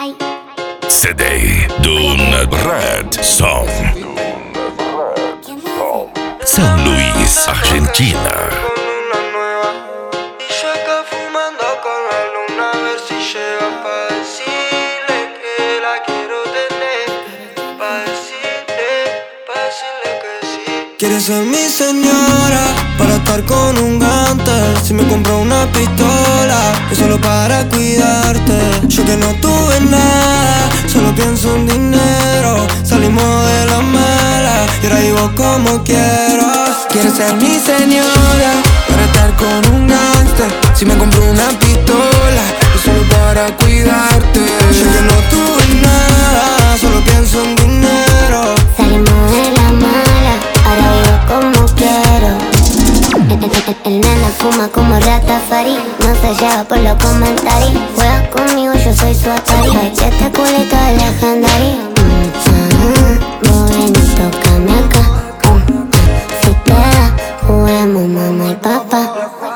CD d'un Red Song. San Luis, Argentina. Quieres ser mi señora para estar con un gánster. Si me compro una pistola es solo para cuidarte. Yo que no tuve nada, solo pienso en dinero. Salimos de la mala y ahora vivo como quiero. Quieres ser mi señora para estar con un gánster. Si me compro una pistola es solo para cuidarte. Yo que no tuve nada, solo pienso en dinero. Salimos de la mala, ahora vivo como quiero. El nena fuma como Rastafari, no se lleva por los comentarios. Juega conmigo, yo soy su Atari. Ay, que este culito es legendario. Ven y tócame acá. Si te da, juguemos mamá y papá.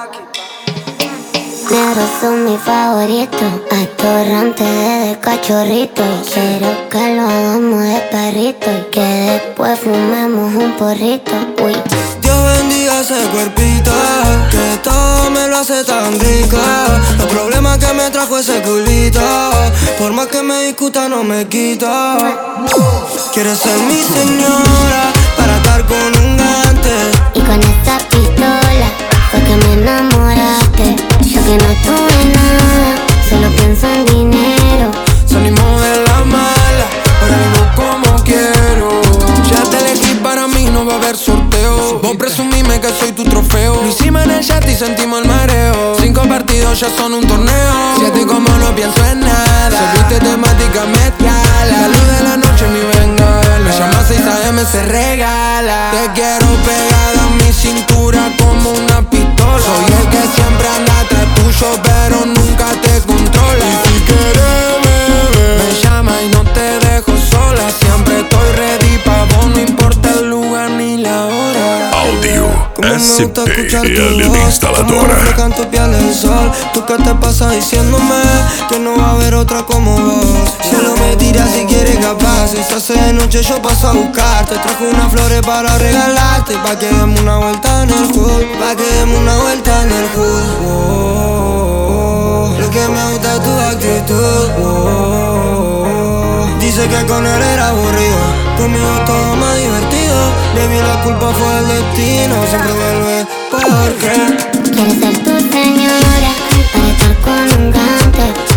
Negros son mis favoritos, atorrante desde cachorrito. Y quiero que lo hagamos de perrito y que después fumemos un porrito. Uy. Dios bendiga ese cuerpito, que todo me lo hace tan rico. El problema que me trajo ese culito, por más que me discuta no me quito. Quieres ser mi señora para estar con un gante. Y con esa pistola fue que me enamoraste. Yo que no tuve nada, solo pienso en dinero. Salimos de la mala, ahora vivo como quiero. Ya te elegí, para mí no va a haber sorteo. Vos presumime que soy tu trofeo. Lo hicimos en el chat y sentimos el mareo. 5 partidos ya son un torneo. Si a ti como no pienso en nada, serviste temática mezclada. La luz de la noche mi bengala. Me llama 6 AM, se regala. Te quiero pegada a mi cintura como una pistola. Soy el que siempre anda atrás tuyo, pero nunca te controla. Y si quieres beber, me llama y no te dejo sola. Siempre estoy ready pa' vos, no importa el lugar ni la hora. Audio SP Como Instaladora. reflejan tu piel el sol. ¿Tú qué te pasa diciéndome que no va a haber otra como vos? Solo me tiras si quieres capaz. Si se hace de noche yo paso a buscarte. Trajo unas flores para regalarte, pa' que demos una vuelta en el hood. Pa' que demos una vuelta en el hood. Oh, lo que me gusta es tu actitud. Oh, dice que con él era aburrido, conmigo es todo más divertido. Baby, la culpa fue el destino, siempre vuelve porque Quieres ser tu señora para estar con un gante.